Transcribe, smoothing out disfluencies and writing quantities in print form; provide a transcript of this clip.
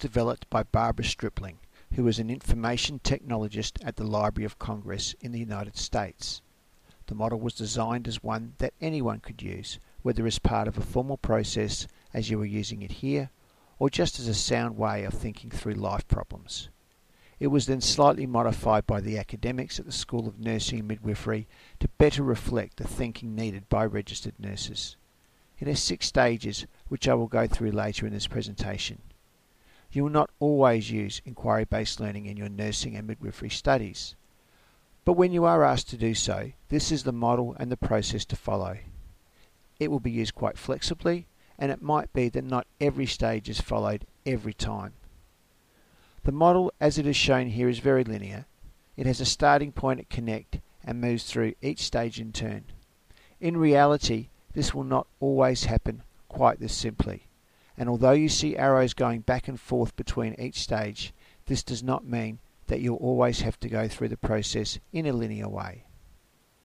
developed by Barbara Stripling, who was an information technologist at the Library of Congress in the United States. The model was designed as one that anyone could use, whether as part of a formal process as you were using it here, or just as a sound way of thinking through life problems. It was then slightly modified by the academics at the School of Nursing and Midwifery to better reflect the thinking needed by registered nurses. It has 6 stages, which I will go through later in this presentation. You will not always use inquiry-based learning in your nursing and midwifery studies, but when you are asked to do so, this is the model and the process to follow. It will be used quite flexibly, and it might be that not every stage is followed every time. The model, as it is shown here, is very linear. It has a starting point at Connect and moves through each stage in turn. In reality, this will not always happen quite this simply, and although you see arrows going back and forth between each stage, this does not mean that you'll always have to go through the process in a linear way.